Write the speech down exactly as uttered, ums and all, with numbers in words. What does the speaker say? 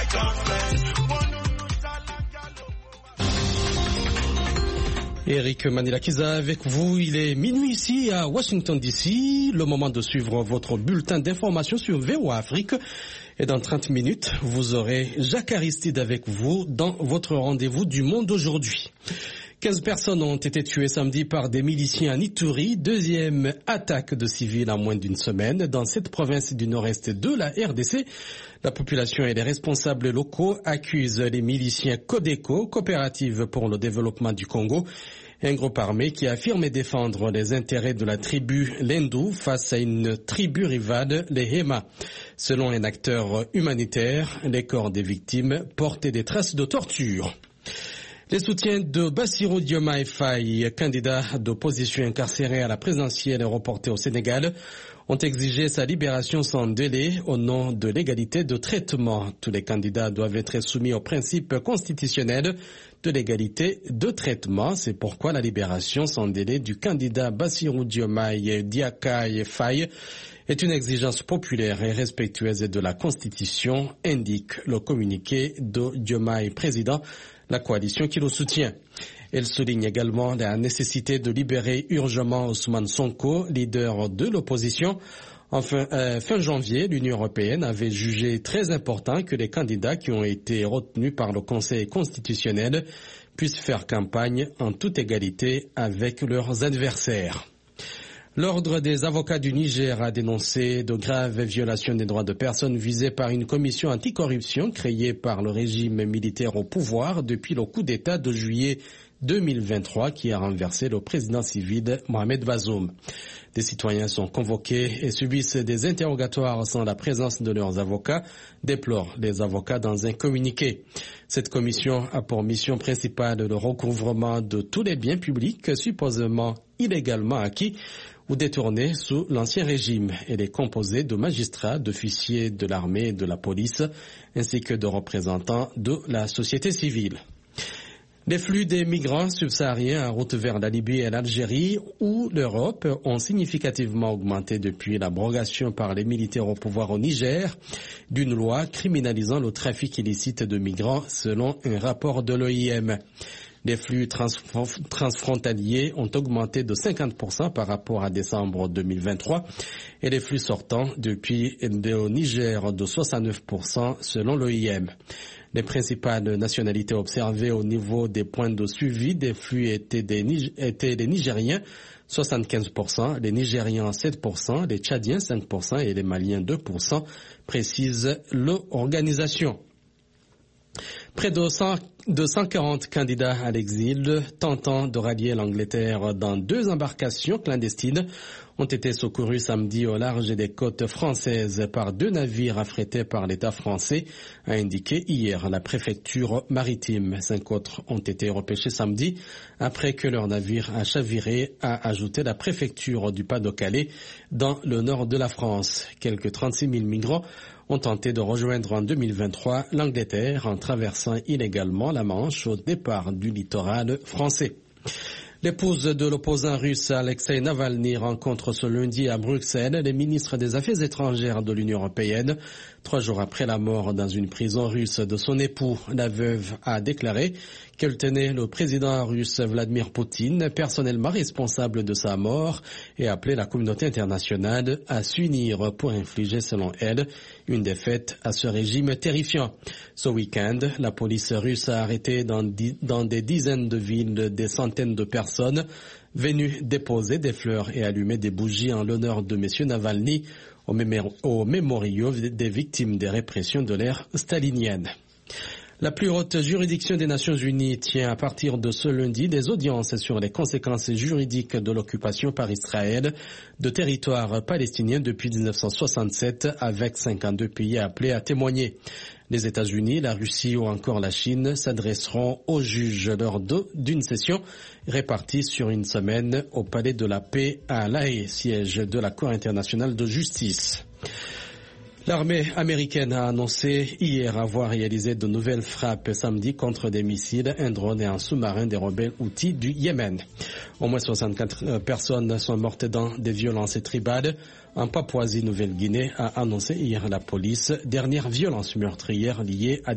Eric Manilakiza avec vous, il est minuit ici à Washington D C, le moment de suivre votre bulletin d'information sur V O A Afrique. Et dans trente minutes, vous aurez Jacques Aristide avec vous dans votre rendez-vous du monde aujourd'hui. quinze personnes ont été tuées samedi par des miliciens en Ituri, deuxième attaque de civils en moins d'une semaine dans cette province du nord-est de la R D C. La population et les responsables locaux accusent les miliciens Codeco, Coopérative pour le développement du Congo, un groupe armé qui affirme défendre les intérêts de la tribu Lendu face à une tribu rivale, les Hema. Selon un acteur humanitaire, les corps des victimes portaient des traces de torture. Les soutiens de Bassirou Diomaye Faye, candidat d'opposition incarcéré à la présidentielle reportée au Sénégal, ont exigé sa libération sans délai au nom de l'égalité de traitement. Tous les candidats doivent être soumis au principe constitutionnel de l'égalité de traitement. C'est pourquoi la libération sans délai du candidat Bassirou Diomaye Diakhar Faye est une exigence populaire et respectueuse de la Constitution, indique le communiqué de Diomaye président, la coalition qui le soutient. Elle souligne également la nécessité de libérer urgemment Ousmane Sonko, leader de l'opposition. Enfin, euh, fin janvier, l'Union européenne avait jugé très important que les candidats qui ont été retenus par le Conseil constitutionnel puissent faire campagne en toute égalité avec leurs adversaires. L'Ordre des avocats du Niger a dénoncé de graves violations des droits de personnes visées par une commission anticorruption créée par le régime militaire au pouvoir depuis le coup d'État de juillet deux mille vingt-trois qui a renversé le président civil Mohamed Bazoum. Des citoyens sont convoqués et subissent des interrogatoires sans la présence de leurs avocats, déplorent les avocats dans un communiqué. Cette commission a pour mission principale le recouvrement de tous les biens publics supposément illégalement acquis ou détournés sous l'ancien régime. Elle est composée de magistrats, d'officiers de l'armée et de la police, ainsi que de représentants de la société civile. Les flux des migrants subsahariens en route vers la Libye et l'Algérie ou l'Europe ont significativement augmenté depuis l'abrogation par les militaires au pouvoir au Niger d'une loi criminalisant le trafic illicite de migrants selon un rapport de l'O I M. Les flux transfrontaliers ont augmenté de cinquante pour cent par rapport à décembre deux mille vingt-trois et les flux sortants depuis le Niger de soixante-neuf pour cent selon l'O I M. Les principales nationalités observées au niveau des points de suivi des flux étaient, des, étaient les Nigériens, soixante-quinze pour cent, les Nigérians sept pour cent, les Tchadiens cinq pour cent et les Maliens deux pour cent, précise l'organisation. Près de cent quarante candidats à l'exil tentant de rallier l'Angleterre dans deux embarcations clandestines ont été secourus samedi au large des côtes françaises par deux navires affrétés par l'État français, a indiqué hier la préfecture maritime. Cinq autres ont été repêchés samedi après que leur navire a chaviré, a ajouté la préfecture du Pas-de-Calais dans le nord de la France. Quelques trente-six mille migrants ont tenté de rejoindre en deux mille vingt-trois l'Angleterre en traversant illégalement la Manche au départ du littoral français. L'épouse de l'opposant russe Alexei Navalny rencontre ce lundi à Bruxelles les ministres des Affaires étrangères de l'Union européenne. Trois jours après la mort dans une prison russe de son époux, la veuve a déclaré qu'elle tenait le président russe Vladimir Poutine personnellement responsable de sa mort et appelé la communauté internationale à s'unir pour infliger, selon elle, une défaite à ce régime terrifiant. Ce week-end, la police russe a arrêté dans, dans des dizaines de villes des centaines de personnes venues déposer des fleurs et allumer des bougies en l'honneur de M. Navalny au, mémor- au mémorial des victimes des répressions de l'ère stalinienne. La plus haute juridiction des Nations Unies tient à partir de ce lundi des audiences sur les conséquences juridiques de l'occupation par Israël de territoires palestiniens depuis dix-neuf cent soixante-sept, avec cinquante-deux pays appelés à témoigner. Les États-Unis, la Russie ou encore la Chine s'adresseront aux juges lors d'une session répartie sur une semaine au Palais de la Paix à La Haye, siège de la Cour internationale de justice. L'armée américaine a annoncé hier avoir réalisé de nouvelles frappes samedi contre des missiles, un drone et un sous-marin des rebelles Houthis du Yémen. Au moins soixante-quatre personnes sont mortes dans des violences tribales. En Papouasie-Nouvelle-Guinée, a annoncé hier la police, dernière violence meurtrière liée à